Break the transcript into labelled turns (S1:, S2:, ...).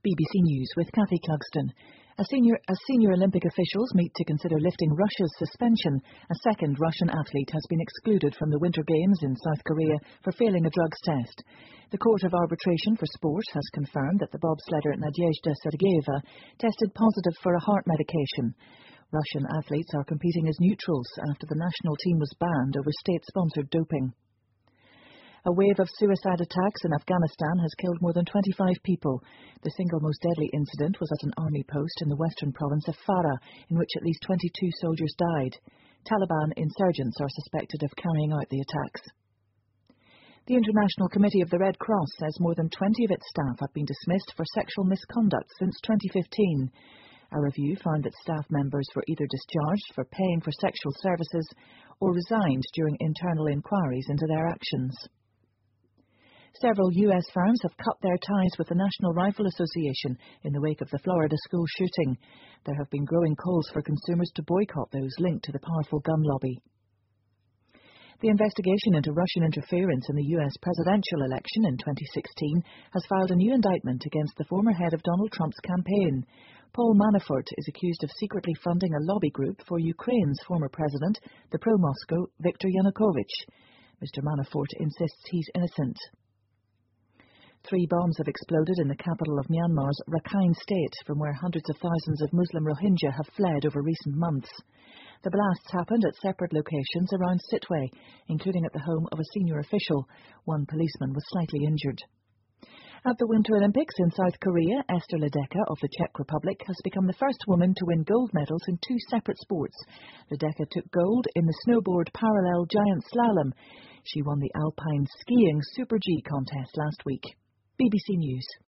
S1: BBC News with Kathy Clugston. As senior Olympic officials meet to consider lifting Russia's suspension, a second Russian athlete has been excluded from the Winter Games in South Korea for failing a drugs test. The Court of Arbitration for Sport has confirmed that the bobsledder Nadezhda Sergeyeva tested positive for a heart medication. Russian athletes are competing as neutrals after the national team was banned over state-sponsored doping. A wave of suicide attacks in Afghanistan has killed more than 25 people. The single most deadly incident was at an army post in the western province of Farah, in which at least 22 soldiers died. Taliban insurgents are suspected of carrying out the attacks. The International Committee of the Red Cross says more than 20 of its staff have been dismissed for sexual misconduct since 2015. A review found that staff members were either discharged for paying for sexual services or resigned during internal inquiries into their actions. Several U.S. firms have cut their ties with the National Rifle Association in the wake of the Florida school shooting. There have been growing calls for consumers to boycott those linked to the powerful gun lobby. The investigation into Russian interference in the U.S. presidential election in 2016 has filed a new indictment against the former head of Donald Trump's campaign. Paul Manafort is accused of secretly funding a lobby group for Ukraine's former president, the pro-Moscow Viktor Yanukovych. Mr. Manafort insists he's innocent. 3 bombs have exploded in the capital of Myanmar's Rakhine State, from where hundreds of thousands of Muslim Rohingya have fled over recent months. The blasts happened at separate locations around Sitwe, including at the home of a senior official. 1 policeman was slightly injured. At the Winter Olympics in South Korea, Esther Ledecka of the Czech Republic has become the first woman to win gold medals in 2 separate sports. Ledecka took gold in the snowboard parallel giant slalom. She won the alpine skiing Super G contest last week. BBC News.